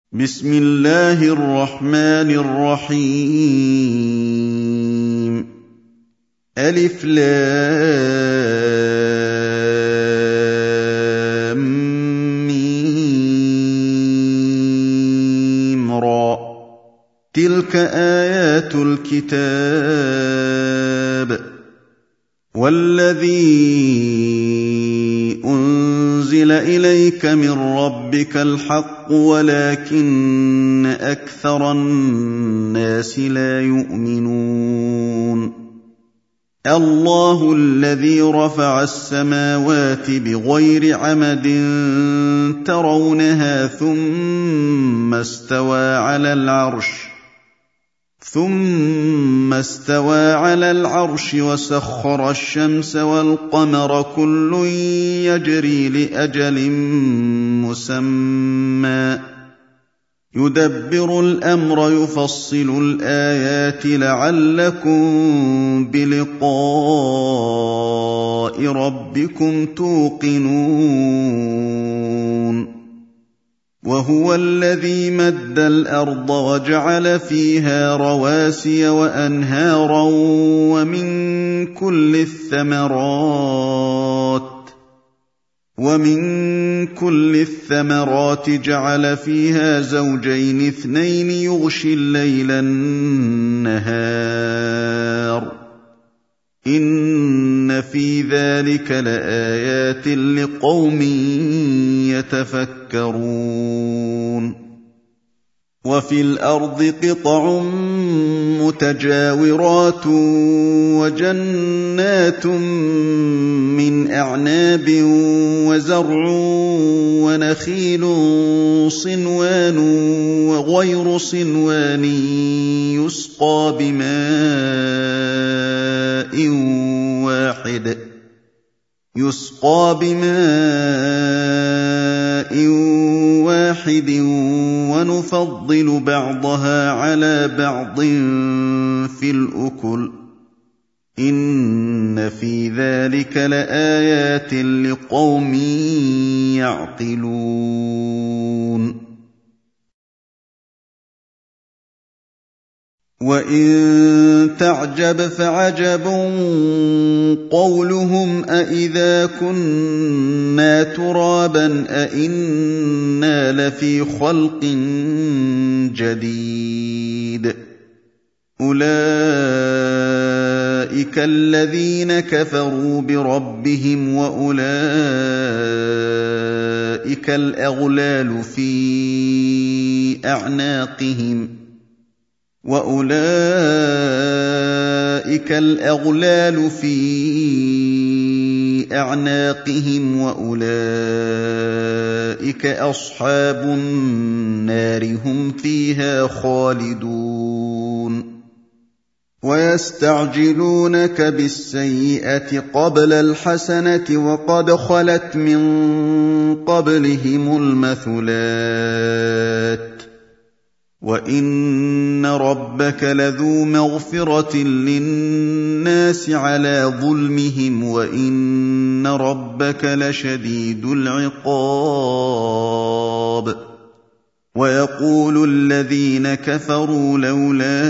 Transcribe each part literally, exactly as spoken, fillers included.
بسم الله الرحمن الرحيم ألف لام ميم را تلك آيات الكتاب والذي أنزل إليك من ربك الحق ولكن أكثر الناس لا يؤمنون الله الذي رفع السماوات بغير عمد ترونها ثم استوى على العرش ثم استوى على العرش وسخر الشمس والقمر كل يجري لأجل مسمى يدبر الأمر يفصل الآيات لعلكم بلقاء ربكم توقنون وهو الذي مد الأرض وجعل فيها رواسي وأنهارا ومن كل الثمرات ومن كل الثمرات جعل فيها زوجين اثنين يغشي الليل النهار إن في ذلك لآيات لقوم يتفكرون وفي الأرض قطع متجاورات وجنات من أعناب وزرع ونخيل صنوان وغير صنوان يسقى بماء واحد يسقى بماء واحد ونفضل بعضها على بعض في الأكل إن في ذلك لآيات لقوم يعقلون وَإِن تَعْجَبْ فَعَجَبٌ قَوْلُهُمْ أَإِذَا كُنَّا تُرَابًا أَإِنَّا لَفِي خَلْقٍ جَدِيدٍ أُولَئِكَ الَّذِينَ كَفَرُوا بِرَبِّهِمْ وَأُولَئِكَ الْأَغْلَالُ فِي أَعْنَاقِهِمْ وَأُولَئِكَ الْأَغْلَالُ فِي أَعْنَاقِهِمْ وَأُولَئِكَ أَصْحَابُ النَّارِ هُمْ فِيهَا خَالِدُونَ وَيَسْتَعْجِلُونَكَ بِالسَّيِّئَةِ قَبْلَ الْحَسَنَةِ وَقَدْ خَلَتْ مِن قَبْلِهِمُ الْمَثُلَاتُ وَإِنَّ رَبَّكَ لَذُو مَغْفِرَةٍ لِّلنَّاسِ عَلَىٰ ظُلْمِهِمْ وَإِنَّ رَبَّكَ لَشَدِيدُ الْعِقَابِ وَيَقُولُ الَّذِينَ كَفَرُوا لَوْلَا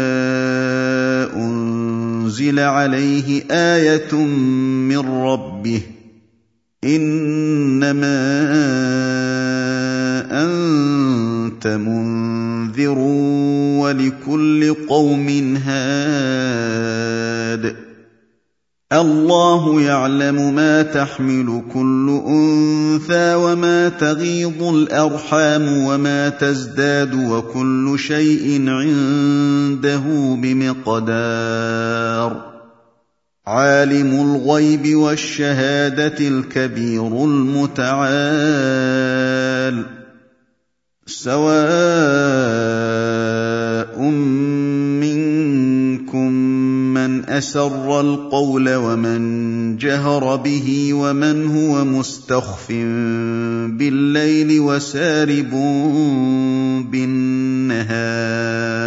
أُنزِلَ عَلَيْهِ آيَةٌ مِّن رَّبِّهِ إِنَّمَا أَنتَ مُنذِرٌ وَلِكُلِّ قَوْمٍ هَادٍ اللَّهُ يَعْلَمُ مَا تَحْمِلُ كُلُّ أُنثَىٰ وَمَا تَغِيضُ الْأَرْحَامُ وَمَا تَزْدَادُ وَكُلُّ شَيْءٍ عِندَهُ بِمِقْدَارٍ عَالِمُ الْغَيْبِ وَالشَّهَادَةِ الْكَبِيرُ الْمُتَعَالِ سَوَاءٌ مِّنكُم مَّنْ أَسَرَّ الْقَوْلَ وَمَن جَهَرَ بِهِ وَمَنْ هُوَ مُسْتَخْفٍ بِاللَّيْلِ وَسَارِبٌ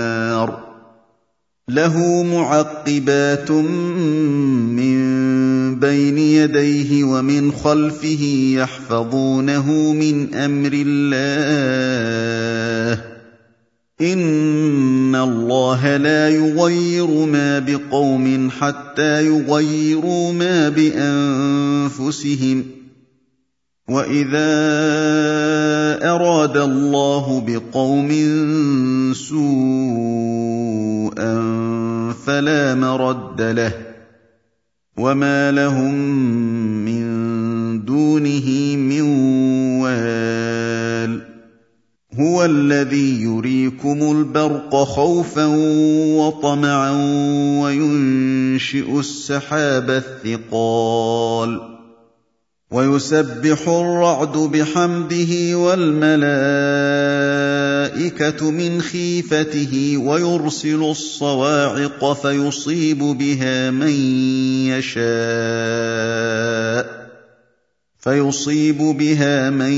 بِالنَّهَارِ لَهُ مُعَقِّبَاتٌ مِّن بين يديه ومن خلفه يحفظونه من أمر الله إن الله لا يغير ما بقوم حتى يغيروا ما بأنفسهم وإذا أراد الله بقوم سوءا فلا مرد له وما لهم من دونه من وال هو الذي يريكم البرق خوفا وطمعا وينشئ السحاب الثقال ويسبح الرعد بحمده والملائكة من خيفته ويرسل الصواعق فيصيب بها من يشاء فيصيب بها من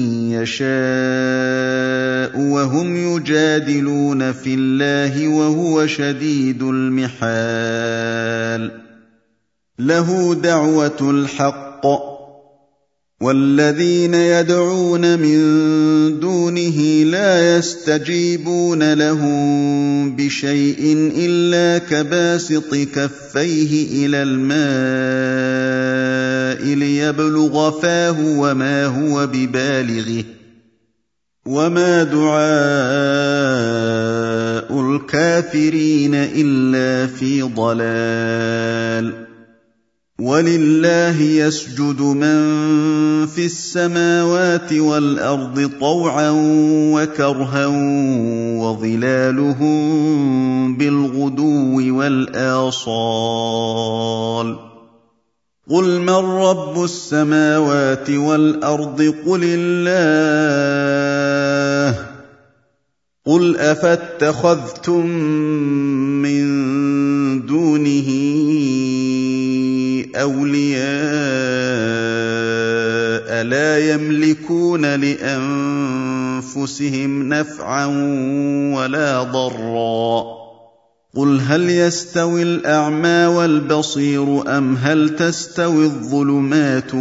يشاء وهم يجادلون في الله وهو شديد المحال له دعوة الحق والذين يدعون من دونه لا يستجيبون لهم بشيء إلا كباسط كفيه إلى الماء ليبلغ فاه وما هو ببالغه وما دعاء الكافرين إلا في ضلال ولله يسجد من في السماوات والأرض طوعا وكرها وظلالهم بالغدو والآصال قل من رب السماوات والأرض قل الله قل أفاتخذتم من دونه أولياء لا يملكون لأنفسهم نفعا ولا ضرا قل هل يستوي الأعمى والبصير أم هل تستوي الظلمات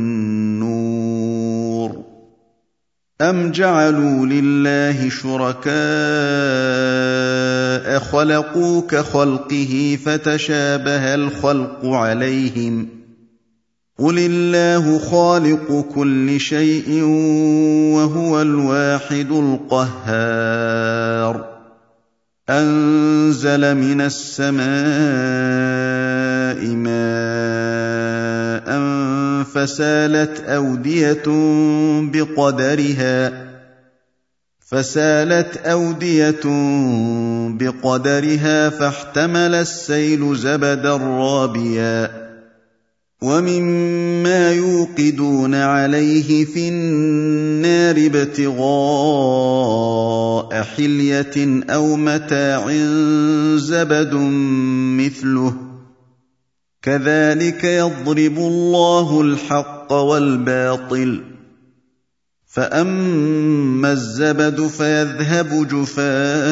والنور أم جعلوا لله شركاء خلقوا كخلقه فتشابه الخلق عليهم قل الله خالق كل شيء وهو الواحد القهار أنزل من السماء ماء فسالت أودية بقدرها فسالت أودية بقدرها فاحتمل السيل زبدا رابيا ومما يوقدون عليه في النار ابتغاء حلية أو متاع زبد مثله كذلك يضرب الله الحق والباطل فأما الزبد فيذهب جفاء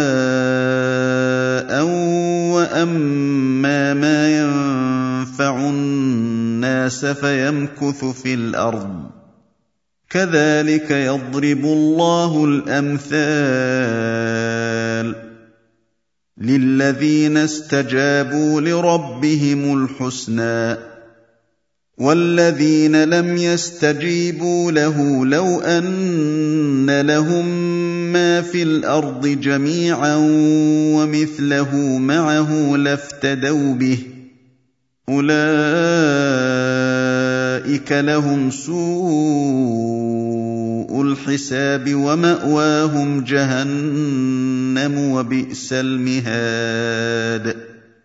وأما ما ينفع الناس فيمكث في الأرض كذلك يضرب الله الأمثال للذين استجابوا لربهم الحسنى والذين لم يستجيبوا له لو أن لهم ما في الأرض جميعا ومثله معه لافتدوا به أولئك لهم سوء الحساب ومأواهم جهنم وبئس المهاد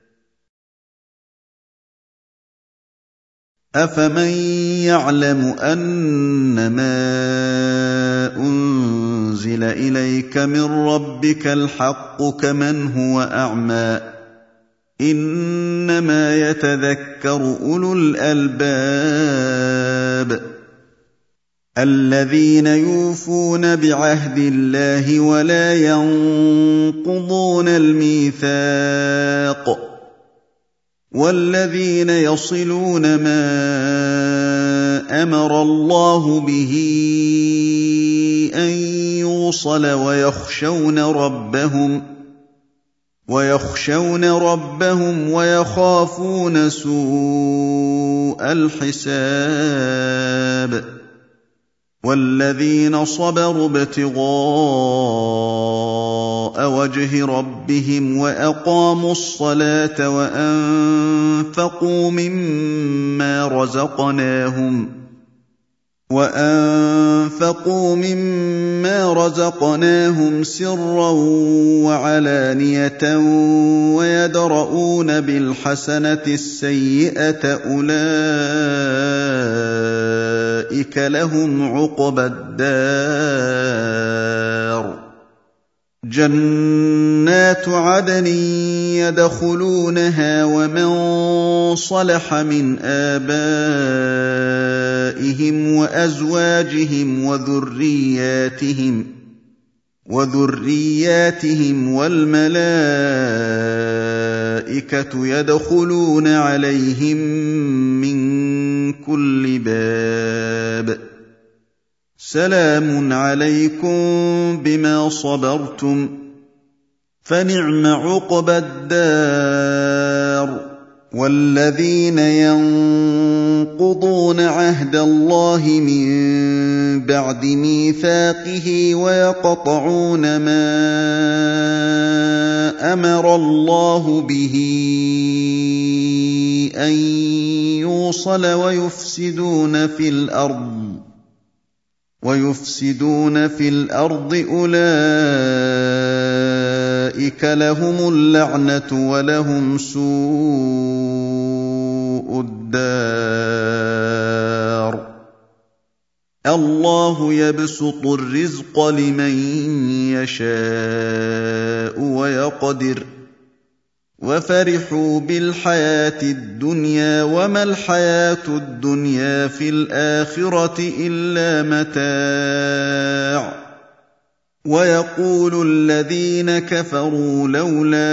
أفمن يعلم أنما أنزل إليك من ربك الحق كمن هو أعمى إنما يتذكر أولو الألباب الذين يوفون بعهد الله ولا ينقضون الميثاق وَالَّذِينَ يَصِلُونَ مَا أَمَرَ اللَّهُ بِهِ أَن يُوصَلَ وَيَخْشَوْنَ رَبَّهُمْ وَيَخْشَوْنَ رَبَّهُمْ وَيَخَافُونَ سُوءَ الْحِسَابِ وَالَّذِينَ صَبَرُوا ابْتِغَاءَ وَجْهِ رَبِّهِمْ وَأَقَامُوا الصَّلَاةَ وَأَنفَقُوا مِمَّا رَزَقْنَاهُمْ وَأَنفَقُوا مِمَّا رَزَقْنَاهُمْ سِرًّا وَعَلَانِيَةً وَيَدْرَءُونَ بِالْحَسَنَةِ السَّيِّئَةَ أُولَٰئِكَ لَهُمْ عُقْبَى الدَّارِ جَنَّاتُ عَدْنٍ يَدْخُلُونَهَا وَمَن صَلَحَ مِنْ آبَائِهِمْ وَأَزْوَاجِهِمْ وَذُرِّيَّاتِهِمْ وَذُرِّيَّاتِهِمْ وَالْمَلَائِكَةُ يَدْخُلُونَ عَلَيْهِم مِّن كُلِّ بَابٍ سَلَامٌ عَلَيْكُم بِمَا صَبَرْتُمْ فَنِعْمَ عُقْبَى الدَّارِ وَالَّذِينَ يَنقُضُونَ عَهْدَ اللَّهِ مِن بَعْدِ مِيثَاقِهِ وَيَقْطَعُونَ مَا أَمَرَ اللَّهُ بِهِ أَن يُوصَلَ وَيُفْسِدُونَ فِي الْأَرْضِ وَيُفْسِدُونَ فِي الْأَرْضِ أُولَٰئِكَ لَهُمُ اللَّعْنَةُ وَلَهُمْ سُوءُ الدَّارِ اللَّهُ يَبْسُطُ الرِّزْقَ لِمَن يَشَاءُ وَيَقْدِرُ وَفَرِحُوا بِالْحَيَاةِ الدُّنْيَا وَمَا الْحَيَاةُ الدُّنْيَا فِي الْآخِرَةِ إِلَّا مَتَاعٌ وَيَقُولُ الَّذِينَ كَفَرُوا لَوْلَا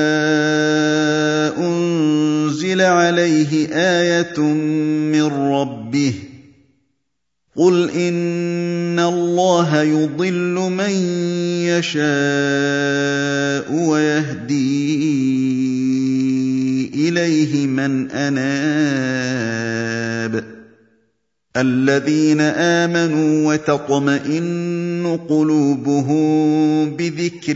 أُنزِلَ عَلَيْهِ آيَةٌ مِّن رَّبِّهِ قُلْ إِنَّ اللَّهَ يُضِلُّ مَن يَشَاءُ وَيَهْدِي إِلَيْهِ مَنْ أَنَابَ الَّذِينَ آمَنُوا وَتَطْمَئِنُّ قُلُوبُهُم بِذِكْرِ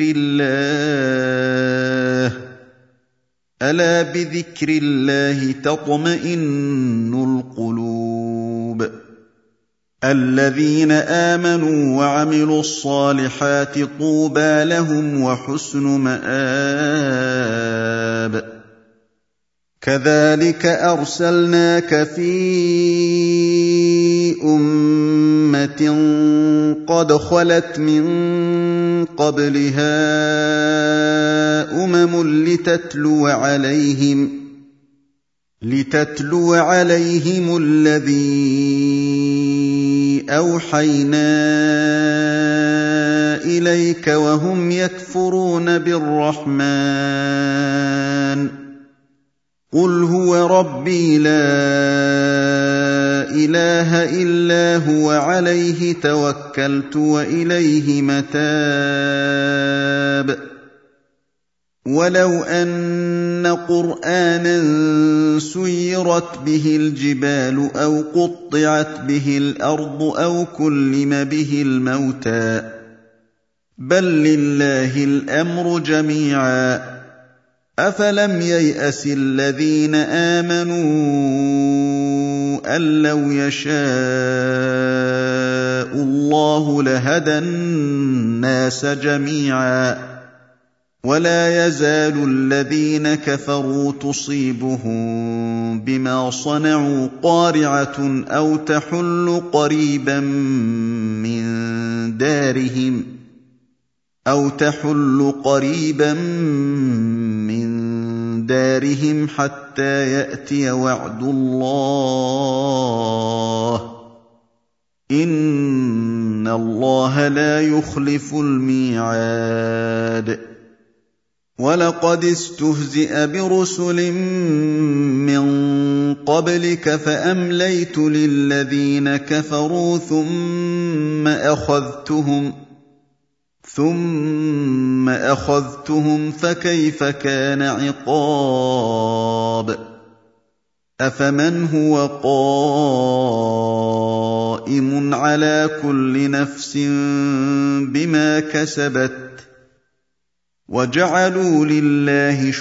اللَّهِ أَلَا بِذِكْرِ اللَّهِ تَطْمَئِنُّ الْقُلُوبُ الَّذِينَ آمَنُوا وَعَمِلُوا الصَّالِحَاتِ طُوبَىٰ لَهُمْ وَحُسْنُ مَآبٍ كَذَٰلِكَ أَرْسَلْنَاكَ فِي أُمَّةٍ قَدْ خَلَتْ مِن قَبْلِهَا أُمَمٌ لِّتَتْلُوَ عَلَيْهِمْ لِتَتْلُوَ عَلَيْهِمُ الَّذِي أَوْحَيْنَا إِلَيْكَ وَهُمْ يَكْفُرُونَ بِالرَّحْمَٰنِ قُلْ هُوَ رَبِّي لَا إِلَٰهَ إِلَّا هُوَ عَلَيْهِ تَوَكَّلْتُ وَإِلَيْهِ مَتَابِ وَلَوْ أَنَّ قُرْآنًا سُيِّرَتْ بِهِ الْجِبَالُ أَوْ قُطِّعَتْ بِهِ الْأَرْضُ أَوْ كُلِّمَ بِهِ الْمَوْتَىٰ بَل لِّلَّهِ الْأَمْرُ جَمِيعًا أَفَلَمْ يَيْأَسِ الَّذِينَ آمَنُوا أَن لَّوْ يَشَاءُ اللَّهُ لَهَدَى النَّاسَ جَمِيعًا وَلَا يَزَالُ الَّذِينَ كَفَرُوا تُصِيبُهُم بِمَا صَنَعُوا قَارِعَةٌ أَوْ تَحُلُّ قَرِيبًا مِّن دَارِهِمْ أَوْ تَحُلُّ قَرِيبًا مِّن دَارِهِمْ حَتَّىٰ يَأْتِيَ وَعْدُ اللَّهِ إِنَّ اللَّهَ لَا يُخْلِفُ الْمِيعَادَ وَلَقَدِ اسْتُهْزِئَ بِرُسُلٍ مِّن قَبْلِكَ فَأَمْلَيْتُ لِلَّذِينَ كَفَرُوا ثُمَّ أَخَذْتُهُمْ ثُمَّ أَخَذْتُهُمْ فَكَيْفَ كَانَ عِقَابِ أَفَمَنْ هُوَ قَائِمٌ عَلَىٰ كُلِّ نَفْسٍ بِمَا كَسَبَتْ وَجَعَلُوا لِلَّهِ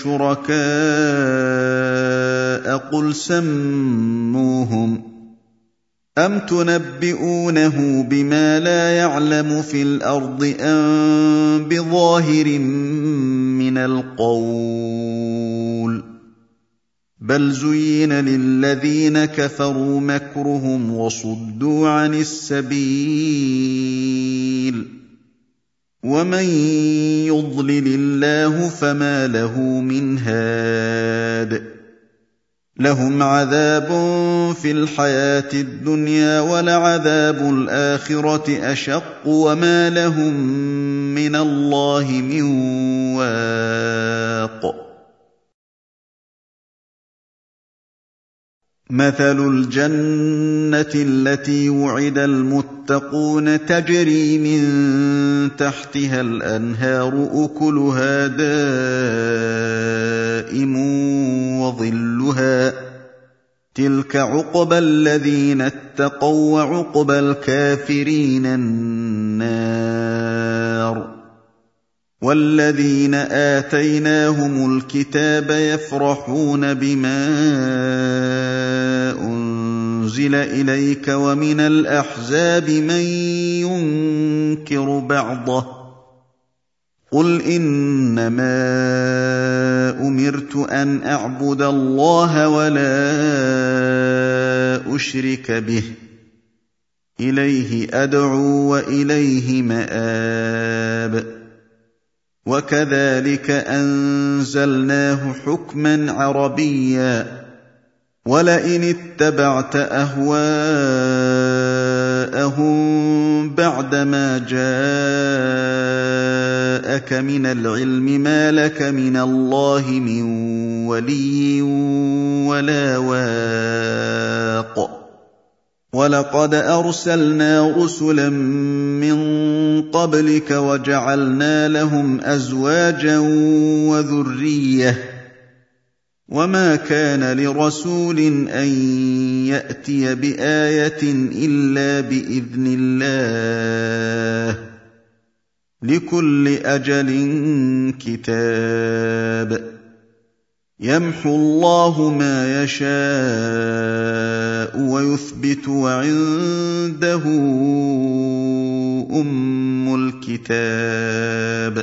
شُرَكَاءَ قُلْ سَمُّوهُمْ أَمْ تُنَبِّئُونَهُ بِمَا لَا يَعْلَمُ فِي الْأَرْضِ أَم بِظَاهِرٍ مِّنَ الْقَوْلِ بَلْ زُيِّنَ لِلَّذِينَ كَفَرُوا مَكْرُهُمْ وَصُدُّوا عَنِ السَّبِيلِ وَمَن يُضْلِلِ اللَّهُ فَمَا لَهُ مِنْ هَادٍ لَهُمْ عَذَابٌ فِي الْحَيَاةِ الدُّنْيَا وَلَعَذَابُ الْآخِرَةِ أَشَقُّ وَمَا لَهُم مِّنَ اللَّهِ مِن وَاقٍ مَثَلُ الْجَنَّةِ الَّتِي وُعِدَ الْمُتَّقُونَ تَجْرِي مِن تَحْتِهَا الْأَنْهَارُ أُكُلُهَا دَائِمٌ وَظِلُّهَا ۚ تِلْكَ عُقْبَى الَّذِينَ اتَّقَوا ۖ وَّعُقْبَى الْكَافِرِينَ النَّارُ وَالَّذِينَ آتَيْنَاهُمُ الْكِتَابَ يَفْرَحُونَ بِمَا أُنزِلَ إِلَيْكَ وَمِنَ الْأَحْزَابِ مَن يُنكِرُ بَعْضَهُ ۚ قُلْ إِنَّمَا أُمِرْتُ أَنْ أَعْبُدَ اللَّهَ وَلَا أُشْرِكَ بِهِ ۚ إِلَيْهِ أَدْعُو وَإِلَيْهِ مَآبِ وَكَذَٰلِكَ أَنزَلْنَاهُ حُكْمًا عَرَبِيًّا ۚ وَلَئِنِ اتَّبَعْتَ أَهْوَاءَهُم بَعْدَمَا جَاءَكَ مِنَ الْعِلْمِ مَا لَكَ مِنَ اللَّهِ مِن وَلِيٍّ وَلَا وَاقٍ وَلَقَدْ أَرْسَلْنَا رُسُلًا مِّن قَبْلِكَ وَجَعَلْنَا لَهُمْ أَزْوَاجًا وَذُرِّيَّةً ۚ وَمَا كَانَ لِرَسُولٍ أَن يَأْتِيَ بِآيَةٍ إِلَّا بِإِذْنِ اللَّهِ ۗ لِكُلِّ أَجَلٍ كِتَابٌ يَمْحُو اللَّهُ مَا يَشَاءُ وَيُثْبِتُ ۖ وَعِندَهُ أُمُّ الْكِتَابِ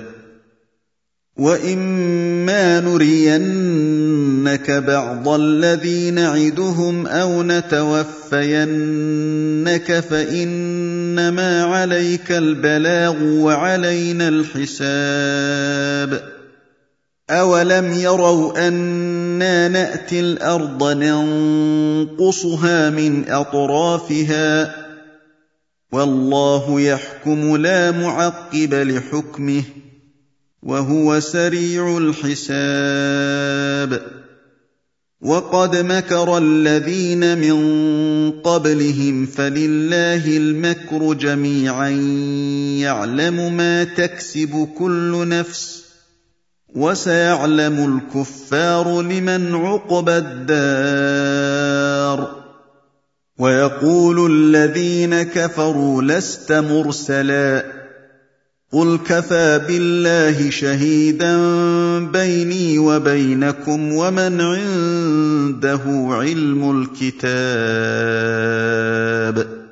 وَإِمَّا نُرِيَنَّكَ بَعْضَ الَّذِي نَعِدُهُمْ أَوْ نَتَوَفَّيَنَّكَ فَإِنَّمَا عَلَيْكَ الْبَلَاغُ وَعَلَيْنَا الْحِسَابُ أَوَلَمْ يَرَوْا أَنَّا نَأْتِي الْأَرْضَ نَنقُصُهَا مِنْ أَطْرَافِهَا ۚ وَاللَّهُ يَحْكُمُ لَا مُعَقِّبَ لِحُكْمِهِ ۚ وَهُوَ سَرِيعُ الْحِسَابِ وَقَدْ مَكَرَ الَّذِينَ مِن قَبْلِهِمْ فَلِلَّهِ الْمَكْرُ جَمِيعًا يَعْلَمُ مَا تَكْسِبُ كُلُّ نَفْسٍ ۗ وَسَيَعْلَمُ الْكُفَّارُ لِمَنْ عُقْبَى الدَّارِ وَيَقُولُ الَّذِينَ كَفَرُوا لَسْتَ مُرْسَلًا ۚ قُلْ كَفَىٰ بِاللَّهِ شَهِيدًا بَيْنِي وَبَيْنَكُمْ وَمَنْ عِندَهُ عِلْمُ الْكِتَابِ